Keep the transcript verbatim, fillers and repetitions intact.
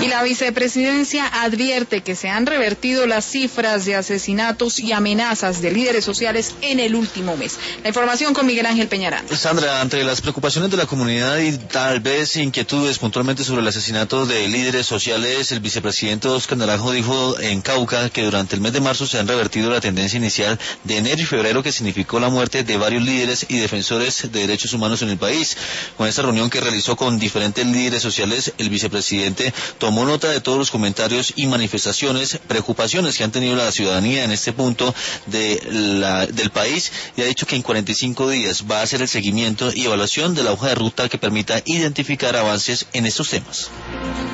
la vicepresidencia advierte que se han revertido las cifras de asesinatos y amenazas de líderes sociales en el último mes. La información con Miguel Ángel Peñarán. Sandra, ante las preocupaciones de la comunidad y tal vez inquietudes puntualmente sobre el asesinato de líderes sociales, el vicepresidente Óscar Naranjo dijo en Cauca que durante el mes de marzo se han revertido la tendencia inicial de enero y febrero que significó la muerte de varios líderes y defensores de derechos humanos en el país. Con esta reunión que realizó con diferentes líderes sociales, el vicepresidente tomó nota de todos los comentarios y manifestaciones, preocupaciones que han tenido la ciudadanía en este punto de la, del país, y ha dicho que en cuarenta y cinco días va a hacer el seguimiento y evaluación de la hoja de ruta que permita identificar avances en estos temas.